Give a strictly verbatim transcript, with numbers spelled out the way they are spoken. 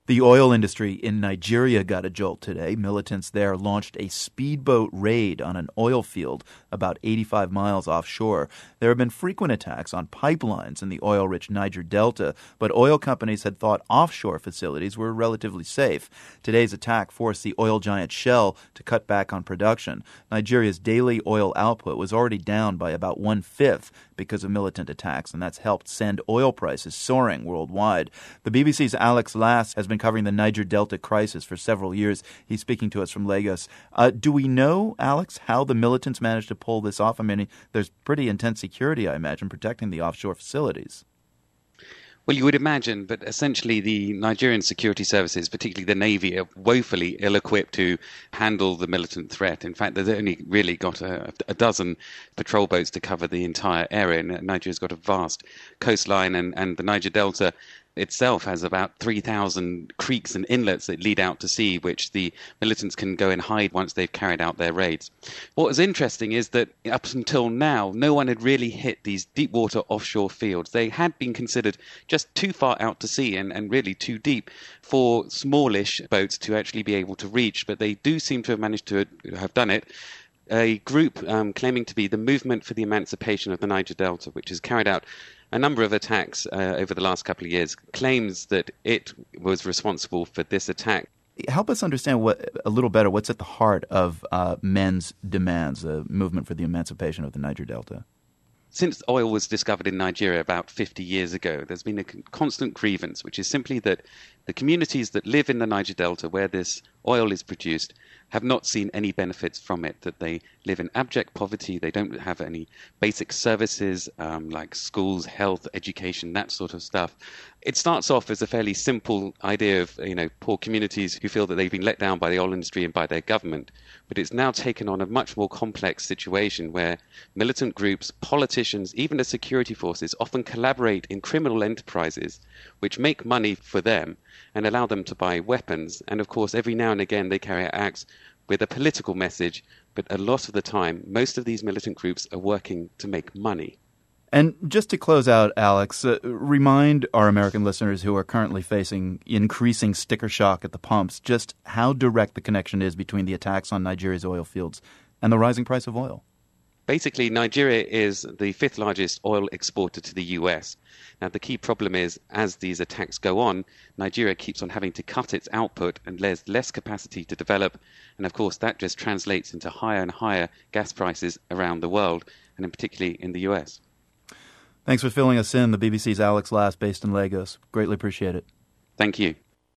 The oil industry in Nigeria got a jolt today. Militants there launched a speedboat raid on an oil field about eighty-five miles offshore. There have been frequent attacks on pipelines in the oil-rich Niger Delta, but oil companies had thought offshore facilities were relatively safe. Today's attack forced the oil giant Shell to cut back on production. Nigeria's daily oil output was already down by about one-fifth because of militant attacks, and that's helped send oil prices soaring worldwide. The B B C's Alex Lass has been covering the Niger Delta crisis for several years. He's speaking to us from Lagos. Uh, do we know, Alex, how the militants managed to pull this off? I mean, there's pretty intense security, I imagine, protecting the offshore facilities. Well, you would imagine, but essentially the Nigerian security services, particularly the Navy, are woefully ill-equipped to handle the militant threat. In fact, they've only really got a, a dozen patrol boats to cover the entire area. And Nigeria's got a vast coastline, and, and the Niger Delta itself has about three thousand creeks and inlets that lead out to sea, which the militants can go and hide once they've carried out their raids. What was interesting is that up until now, no one had really hit these deep water offshore fields. They had been considered just too far out to sea and, and really too deep for smallish boats to actually be able to reach, but they do seem to have managed to have done it. A group um, claiming to be the Movement for the Emancipation of the Niger Delta, which has carried out a number of attacks uh, over the last couple of years, claims that it was responsible for this attack. Help us understand what a little better what's at the heart of uh, men's demands, the Movement for the Emancipation of the Niger Delta. Since oil was discovered in Nigeria about fifty years ago, there's been a constant grievance, which is simply that the communities that live in the Niger Delta, where this oil is produced, have not seen any benefits from it, that they live in abject poverty, they don't have any basic services um, like schools, health, education, that sort of stuff. It starts off as a fairly simple idea of, you know, poor communities who feel that they've been let down by the oil industry and by their government. But it's now taken on a much more complex situation where militant groups, politicians, even the security forces often collaborate in criminal enterprises which make money for them and allow them to buy weapons. And of course, every now and again they carry out acts with a political message, but a lot of the time, most of these militant groups are working to make money. And just to close out, Alex, uh, remind our American listeners who are currently facing increasing sticker shock at the pumps just how direct the connection is between the attacks on Nigeria's oil fields and the rising price of oil. Basically, Nigeria is the fifth largest oil exporter to the U S. Now, the key problem is, as these attacks go on, Nigeria keeps on having to cut its output and there's less capacity to develop. And of course, that just translates into higher and higher gas prices around the world, and in particularly in the U S. Thanks for filling us in. The B B C's Alex Lass, based in Lagos. Greatly appreciate it. Thank you.